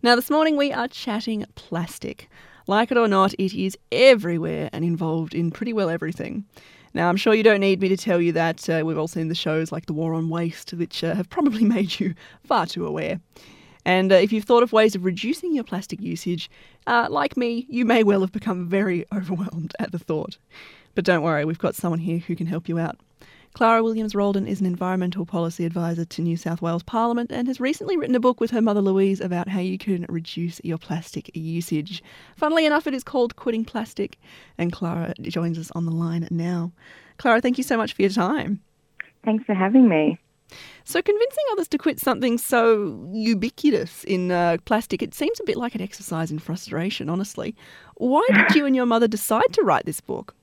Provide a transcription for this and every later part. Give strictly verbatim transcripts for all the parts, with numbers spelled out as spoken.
Now, this morning we are chatting plastic. Like it or not, it is everywhere and involved in pretty well everything. Now, I'm sure you don't need me to tell you that. Uh, we've all seen the shows like The War on Waste, which uh, have probably made you far too aware. And uh, if you've thought of ways of reducing your plastic usage, uh, like me, you may well have become very overwhelmed at the thought. But don't worry, we've got someone here who can help you out. Clara Williams-Roldan is an environmental policy advisor to New South Wales Parliament and has recently written a book with her mother Louise about how you can reduce your plastic usage. Funnily enough, it is called Quitting Plastic, and Clara joins us on the line now. Clara, thank you so much for your time. Thanks for having me. So convincing others to quit something so ubiquitous in uh, plastic, it seems a bit like an exercise in frustration, honestly. Why did you and your mother decide to write this book?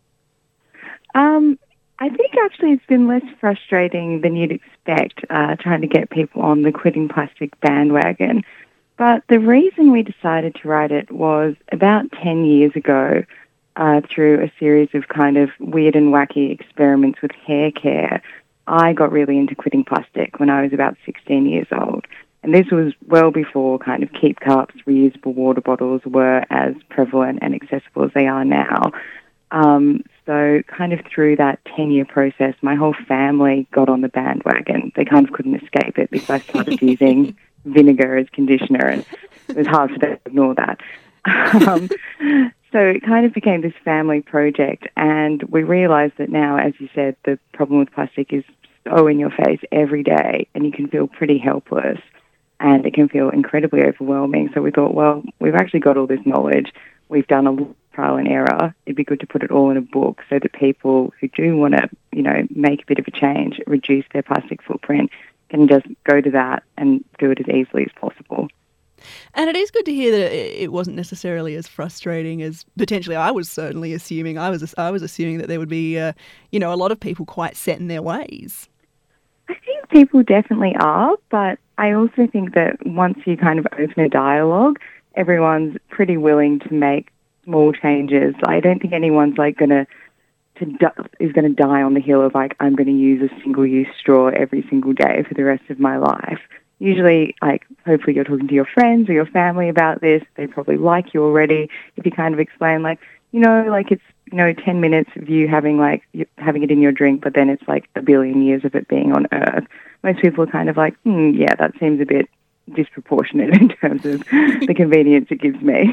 Um... I think actually it's been less frustrating than you'd expect, uh, trying to get people on the quitting plastic bandwagon. But the reason we decided to write it was about ten years ago, uh, through a series of kind of weird and wacky experiments with hair care, I got really into quitting plastic when I was about sixteen years old. And this was well before kind of keep cups, reusable water bottles were as prevalent and accessible as they are now. Um, so kind of through that ten-year process, my whole family got on the bandwagon. They kind of couldn't escape it because I started using vinegar as conditioner, and it was hard for them to ignore that. Um, so it kind of became this family project, and we realised that now, as you said, the problem with plastic is so in your face every day, and you can feel pretty helpless, and it can feel incredibly overwhelming. So we thought, well, we've actually got all this knowledge. We've done a trial and error. It'd be good to put it all in a book so that people who do want to, you know, make a bit of a change, reduce their plastic footprint, can just go to that and do it as easily as possible. And it is good to hear that it wasn't necessarily as frustrating as potentially I was certainly assuming. I was I was assuming that there would be, uh, you know, a lot of people quite set in their ways. I think people definitely are, but I also think that once you kind of open a dialogue, everyone's pretty willing to make small changes. I don't think anyone's like going to to di- is going to die on the hill of like, I'm going to use a single-use straw every single day for the rest of my life. Usually, like, hopefully you're talking to your friends or your family about this. They probably like you already. If you kind of explain, like, you know, like it's, you know, ten minutes of you having like you, having it in your drink, but then it's like a billion years of it being on Earth. Most people are kind of like, hmm, yeah, that seems a bit disproportionate in terms of the convenience it gives me.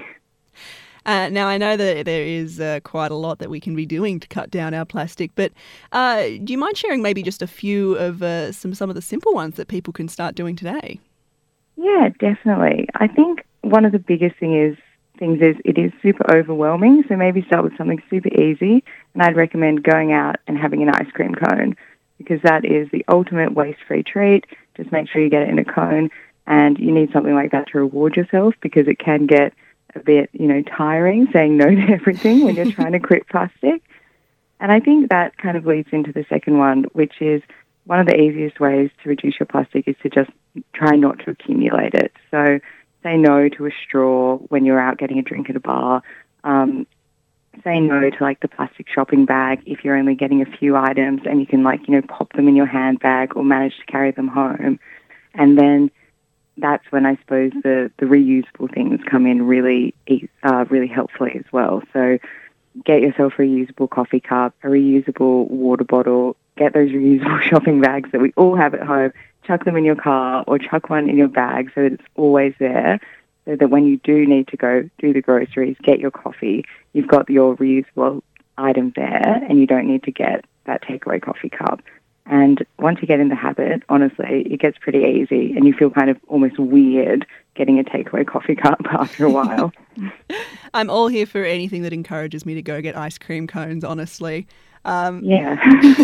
Uh, now, I know that there is uh, quite a lot that we can be doing to cut down our plastic, but uh, do you mind sharing maybe just a few of uh, some, some of the simple ones that people can start doing today? Yeah, definitely. I think one of the biggest thing is, things is it is super overwhelming, so maybe start with something super easy, and I'd recommend going out and having an ice cream cone because that is the ultimate waste-free treat. Just make sure you get it in a cone, and you need something like that to reward yourself because it can get a bit, you know, tiring saying no to everything when you're trying to quit plastic. And I think that kind of leads into the second one, which is one of the easiest ways to reduce your plastic is to just try not to accumulate it. So say no to a straw when you're out getting a drink at a bar. Um, say no to like the plastic shopping bag if you're only getting a few items and you can like, you know, pop them in your handbag or manage to carry them home. And then that's when I suppose the, the reusable things come in really uh, really helpfully as well. So get yourself a reusable coffee cup, a reusable water bottle, get those reusable shopping bags that we all have at home, chuck them in your car or chuck one in your bag so that it's always there, so that when you do need to go do the groceries, get your coffee, you've got your reusable item there and you don't need to get that takeaway coffee cup. And once you get in the habit, honestly, it gets pretty easy and you feel kind of almost weird getting a takeaway coffee cup after a while. I'm all here for anything that encourages me to go get ice cream cones, honestly. Um, yeah.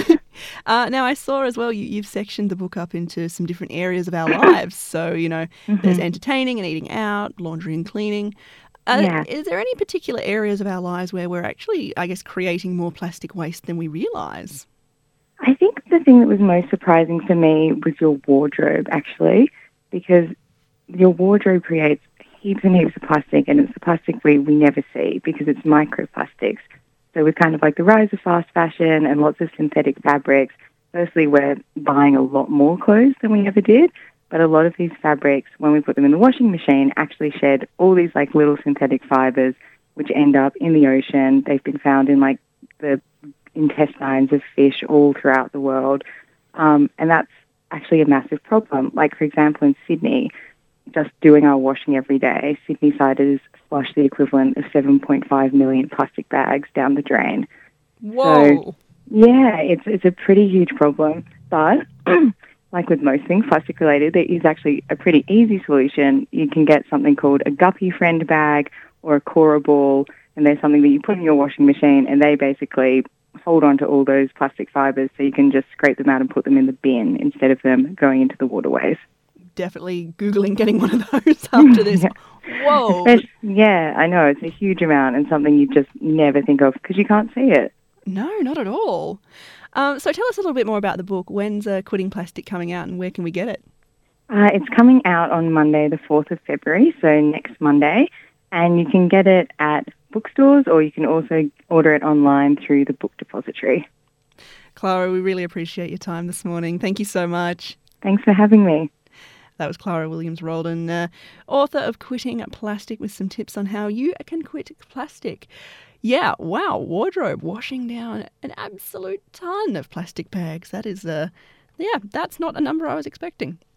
uh, now, I saw as well you, you've sectioned the book up into some different areas of our lives. So, you know, mm-hmm. there's entertaining and eating out, laundry and cleaning. Uh, yeah. Is there any particular areas of our lives where we're actually, I guess, creating more plastic waste than we realise? I think the thing that was most surprising for me was your wardrobe, actually, because your wardrobe creates heaps and heaps of plastic, and it's the plastic we, we never see because it's microplastics. So with kind of like the rise of fast fashion and lots of synthetic fabrics, firstly, we're buying a lot more clothes than we ever did, But a lot of these fabrics, when we put them in the washing machine, actually shed all these like little synthetic fibers, which end up in the ocean. They've been found in like the intestines of fish all throughout the world. Um, and that's actually a massive problem. Like, for example, in Sydney, just doing our washing every day, Sydney-siders flush the equivalent of seven point five million plastic bags down the drain. Whoa. So, yeah, it's it's a pretty huge problem. But like with most things plastic-related, there is actually a pretty easy solution. You can get something called a Guppy Friend bag or a Cora ball, and they're something that you put in your washing machine, and they basically hold on to all those plastic fibers, so you can just scrape them out and put them in the bin instead of them going into the waterways. Definitely Googling getting one of those after this. Yeah. Whoa. Especially, yeah, I know. It's a huge amount and something you just never think of because you can't see it. No, not at all. Um, so tell us a little bit more about the book. When's uh, Quitting Plastic coming out and where can we get it? Uh, it's coming out on Monday, the fourth of February, so next Monday. And you can get it at bookstores or you can also order it online through the Book Depository. Clara, we really appreciate your time this morning. Thank you so much. Thanks for having me. That was Clara Williams-Roldan, uh, author of Quitting Plastic, with some tips on how you can quit plastic. Yeah, wow, wardrobe washing down an absolute ton of plastic bags. That is, uh, yeah, that's not a number I was expecting.